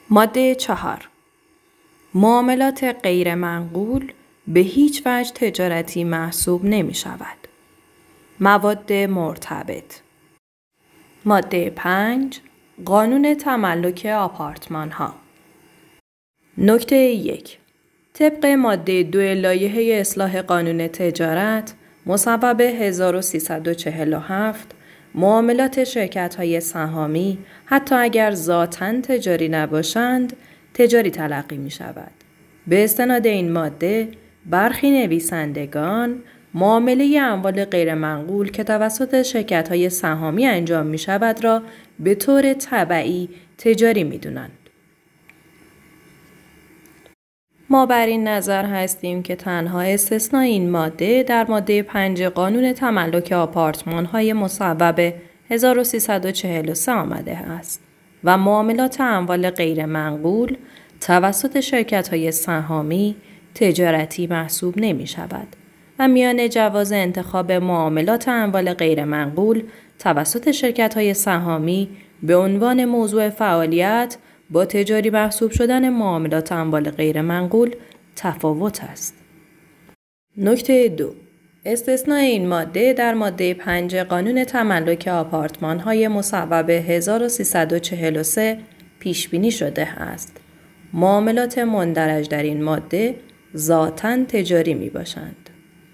ماده 4. معاملات غیر منقول به هیچ وجه تجارتی محسوب نمی شود. مواد مرتبط. ماده 5. قانون تملک آپارتمان ها. نکته 1. طبق ماده 2 لایحه اصلاح قانون تجارت مصوب 1347 معاملات شرکت‌های سهامی حتی اگر ذاتاً تجاری نباشند تجاری تلقی می شود. به استناد این ماده برخی نویسندگان معامله اموال غیر منقول که توسط شرکت‌های سهامی انجام می شود را به طور تبعی تجاری می دونند. ما بر این نظر هستیم که تنها استثناء این ماده در ماده 5 قانون تملک آپارتمان‌های مصوب 1343 آمده است و معاملات اموال غیر منقول توسط شرکت‌های سهامی تجارتی محسوب نمی شود و میان جواز انتخاب معاملات اموال غیر منقول توسط شرکت‌های سهامی به عنوان موضوع فعالیت با تجاری محسوب شدن معاملات اموال غیر منقول تفاوت است. نکته 2. استثناء این ماده در ماده 5 قانون تملک آپارتمان‌های مصوب 1343 پیش بینی شده است. معاملات مندرج در این ماده ذاتاً تجاری می باشند.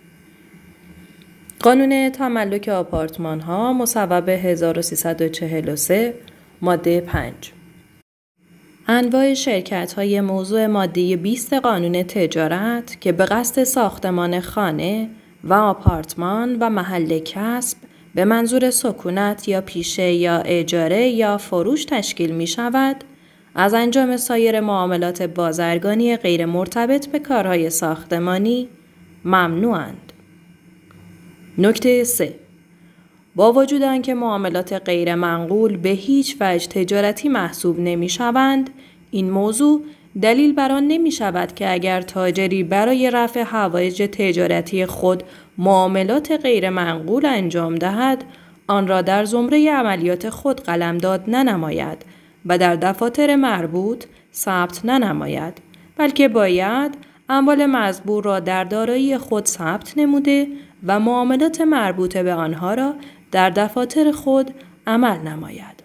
قانون تملک آپارتمان‌ها مصوب 1343 ماده 5. انواع شرکت‌های موضوع ماده 20 قانون تجارت که به قصد ساختمان خانه و آپارتمان و محل کسب به منظور سکونت یا پیشه یا اجاره یا فروش تشکیل می شود، از انجام سایر معاملات بازرگانی غیر مرتبط به کارهای ساختمانی ممنوعند. نکته 3. با وجود آنکه معاملات غیر منقول به هیچ وجه تجارتی محسوب نمی شوند، این موضوع دلیل بر آن نمی شود که اگر تاجری برای رفع حوایج تجارتی خود معاملات غیر منقول انجام دهد، آن را در زمره عملیات خود قلمداد ننماید و در دفاتر مربوط ثبت ننماید، بلکه باید اموال مزبور را در دارایی خود ثبت نموده و معاملات مربوطه به آنها را در دفاتر خود عمل نماید.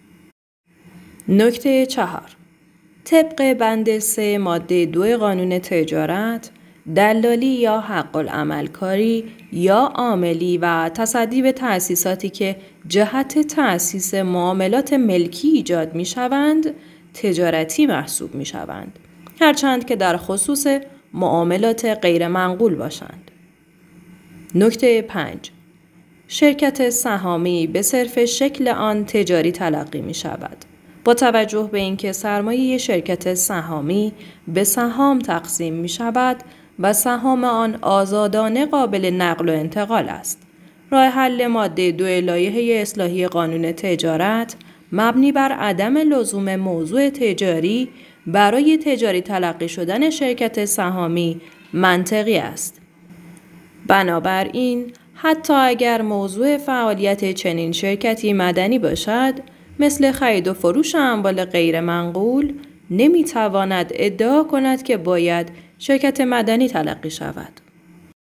نکته 4. طبق بند 3 ماده 2 قانون تجارت، دلالی یا حق العمل کاری یا عاملی و تصدی به تأسیساتی که جهت تأسیس معاملات ملکی ایجاد می شوند، تجارتی محسوب می شوند، هرچند که در خصوص معاملات غیر منقول باشند. نکته 5. شرکت سهامی به صرف شکل آن تجاری تلقی می شود. با توجه به اینکه سرمایه شرکت سهامی به سهام تقسیم می شود و سهام آن آزادانه قابل نقل و انتقال است، راه حل ماده 2 لایحه اصلاحی قانون تجارت مبنی بر عدم لزوم موضوع تجاری برای تجاری تلقی شدن شرکت سهامی منطقی است. بنابراین حتی اگر موضوع فعالیت چنین شرکتی مدنی باشد، مثل خرید و فروش اموال غیر منقول، نمیتواند ادعا کند که باید شرکت مدنی تلقی شود.